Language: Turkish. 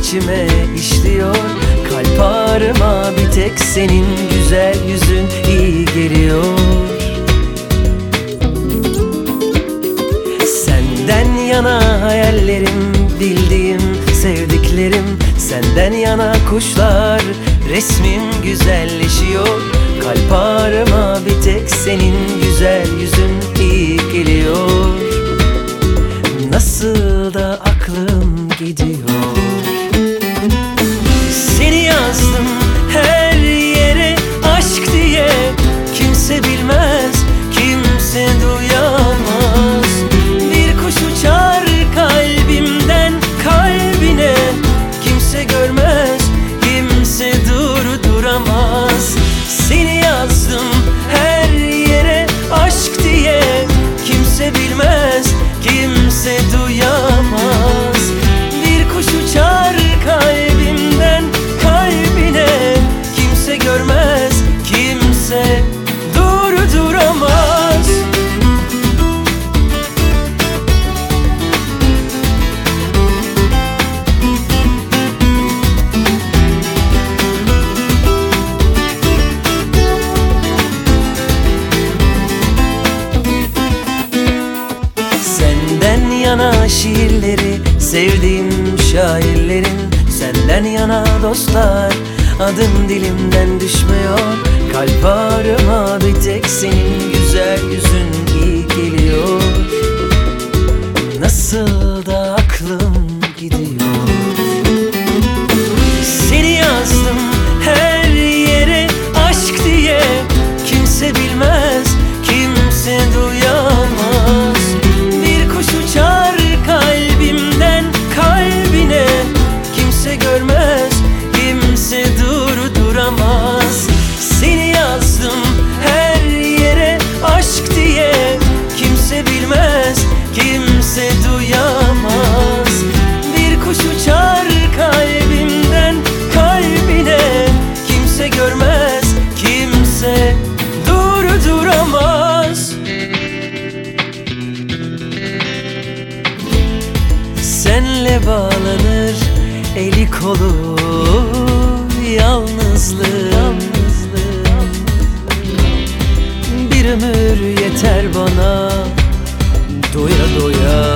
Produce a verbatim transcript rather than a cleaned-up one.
içime işliyor. Kalp ağrıma bir tek senin güzel yüzün iyi geliyor. Senden yana hayallerim, bildiğim sevdiklerim, senden yana kuşlar, resmim güzelleşiyor. Kalp ağrıma bir tek senin güzel yüzün iyi geliyor. Nasıl da aklım gidiyor. Seni yazdım her yere aşk diye, kimse bilmez, kimse duyamaz. Bir kuş uçar kalbimden kalbine, kimse görmez, kimse durduramaz. Seni yazdım her yere aşk diye, kimse bilmez, kimse duyamaz. Bir kuş uçar kalbimden kalbine, kimse görmez, kimse durduramaz. Senden yana şiirleri, sevdiğim şairlerin, senden yana dostlar, adım dilimden düşmüyor. Kalp ağrıma bir tek senin güzel yüzün iyi geliyor. Nasıl da aklım gidiyor. Seni yazdım her yere aşk diye, kimse bilmez, kimse duyamaz. Bir kuş uçar kalbimden kalbine, kimse görmez, kimse durduramaz. Seni yazdım her yere aşk diye, kimse bilmez, kimse duyamaz. Bir kuş uçar kalbimden kalbine, kimse görmez, kimse durduramaz. Senle bağlanır eli kolu yalnızlığım. Bir ömür yeter bana doya doya